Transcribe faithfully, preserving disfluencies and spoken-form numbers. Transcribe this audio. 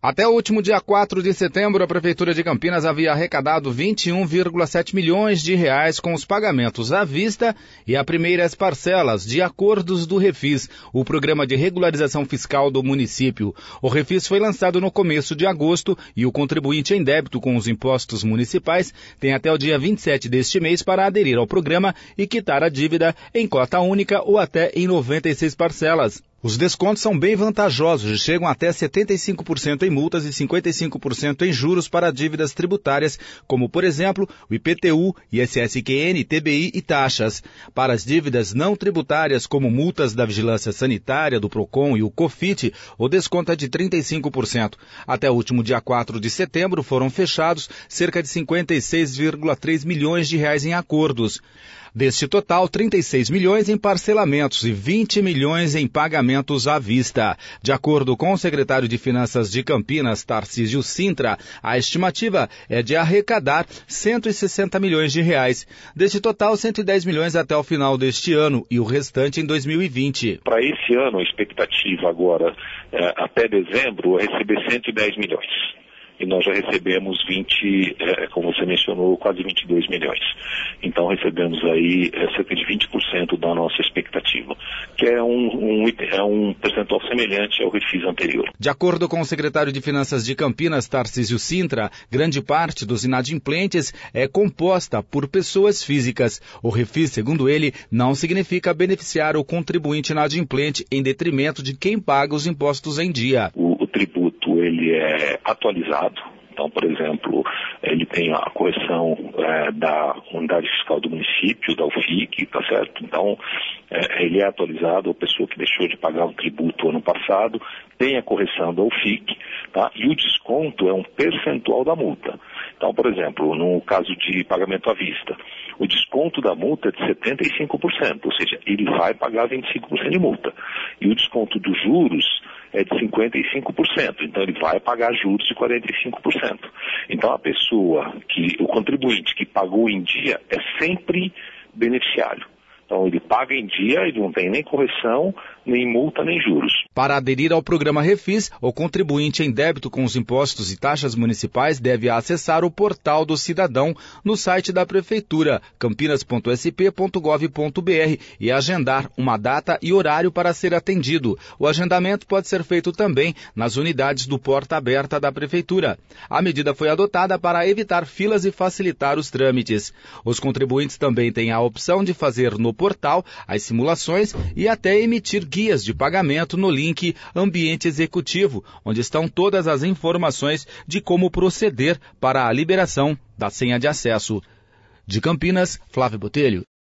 Até o último dia quatro de setembro, a Prefeitura de Campinas havia arrecadado vinte e um vírgula sete milhões de reais com os pagamentos à vista e as primeiras parcelas de acordos do Refis, o Programa de Regularização Fiscal do município. O Refis foi lançado no começo de agosto e o contribuinte em débito com os impostos municipais tem até o dia vinte e sete deste mês para aderir ao programa e quitar a dívida em cota única ou até em noventa e seis parcelas. Os descontos são bem vantajosos e chegam até setenta e cinco por cento em multas e cinquenta e cinco por cento em juros para dívidas tributárias, como, por exemplo, o I P T U, I S S Q N, T B I e taxas. Para as dívidas não tributárias, como multas da Vigilância Sanitária, do PROCON e o COFIT, o desconto é de trinta e cinco por cento. Até o último dia quatro de setembro foram fechados cerca de cinquenta e seis vírgula três milhões de reais em acordos. Deste total, trinta e seis milhões em parcelamentos e vinte milhões em pagamentos à vista. De acordo com o secretário de Finanças de Campinas, Tarcísio Sintra, a estimativa é de arrecadar cento e sessenta milhões de reais. Deste total, cento e dez milhões até o final deste ano e o restante em dois mil e vinte. Para esse ano, a expectativa agora, é, até dezembro, é receber cento e dez milhões. E nós já recebemos vinte, é, como você mencionou, quase vinte e dois milhões. Então recebemos aí é, cerca de vinte por cento da nossa expectativa, que é um, um, é um percentual semelhante ao Refis anterior. De acordo com o secretário de Finanças de Campinas, Tarcísio Sintra, grande parte dos inadimplentes é composta por pessoas físicas. O Refis, segundo ele, não significa beneficiar o contribuinte inadimplente em detrimento de quem paga os impostos em dia. O, o tributo, ele é atualizado. Então, por exemplo, ele tem a correção é, da unidade fiscal do município, da U F I C, tá certo? Então, é, ele é atualizado, a pessoa que deixou de pagar o tributo ano passado tem a correção da U F I C, tá? E o desconto é um percentual da multa. Então, por exemplo, no caso de pagamento à vista, o desconto da multa é de setenta e cinco por cento, ou seja, ele vai pagar vinte e cinco por cento de multa. E o desconto dos juros é de cinquenta e cinco por cento, então ele vai pagar juros de quarenta e cinco por cento. Então a pessoa, que, o contribuinte que pagou em dia é sempre beneficiário. Então ele paga em dia, ele não tem nem correção, nem multa, nem juros. Para aderir ao programa Refis, o contribuinte em débito com os impostos e taxas municipais deve acessar o portal do cidadão no site da Prefeitura, campinas ponto s p ponto gov ponto b r, e agendar uma data e horário para ser atendido. O agendamento pode ser feito também nas unidades do Porta Aberta da Prefeitura. A medida foi adotada para evitar filas e facilitar os trâmites. Os contribuintes também têm a opção de fazer no portal as simulações e até emitir guias de pagamento no link Ambiente Executivo, onde estão todas as informações de como proceder para a liberação da senha de acesso. De Campinas, Flávio Botelho.